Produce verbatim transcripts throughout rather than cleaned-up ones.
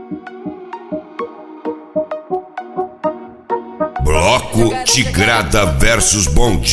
Bloco Tigrada versus Bonde.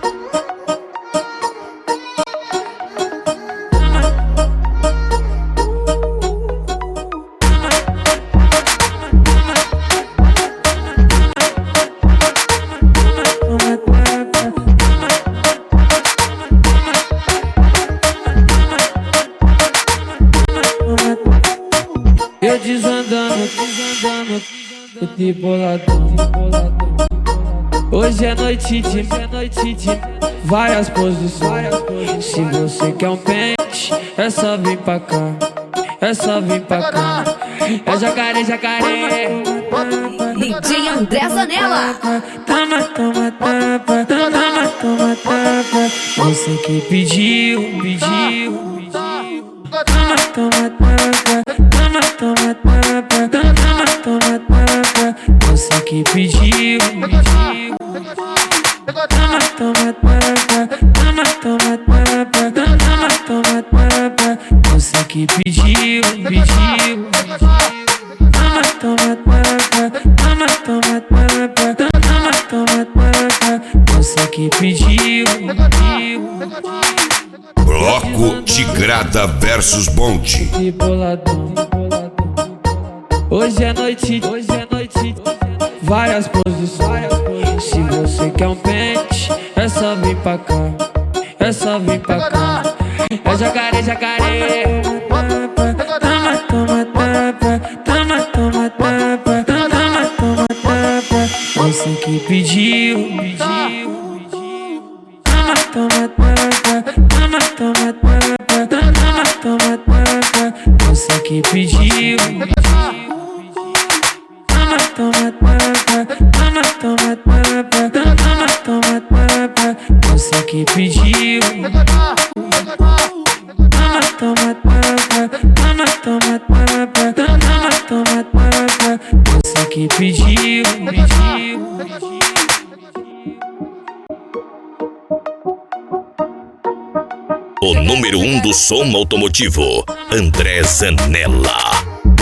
Eu desandando, desandando, eu te boladão. Hoje é noite de, é noite de várias posições. Se você quer um pente, é só vir pra cá, é só vir pra cá. É jacaré, jacaré. D J André Zanella. Toma, toma, tapa, toma, toma, tapa. Você que pediu, pediu. Toma, toma, tapa, toma, toma, tapa, toma, toma, tapa. Você que pediu, pediu. Toma, toma, tapa, toma, toma, tapa, toma, toma, tapa. Você que pediu, pediu. Toma, toma, tapa, toma, toma, tapa, toma, toma, tapa. Você que pediu, pediu. Bloco Tigrada versus Bonde. De boladão. Hoje é noite, hoje é noite, várias posições. Se você quer um pente, é só vir pra cá, é só vir pra cá. É jacaré, jacaré. Toma, toma, tapa, toma, toma, tapa, toma, toma, tapa. Você que pediu, pediu. Toma, toma, tapa, toma, toma, tapa, toma, toma, tapa. Você que pediu, pediu. Toma, toma, tapa, toma, toma, tapa, toma, toma, tapa. Você que pediu. Toma, toma, tapa, toma, toma, tapa, toma, toma, tapa. Você que pediu, pediu. O número um do som automotivo, André Zanella.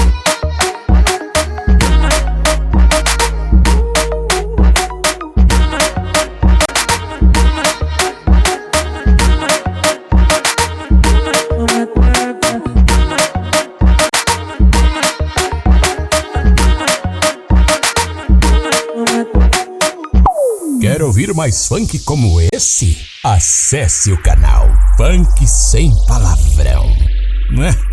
Quer ouvir mais funk como esse? Acesse o canal Funk Sem Palavrão. Não é?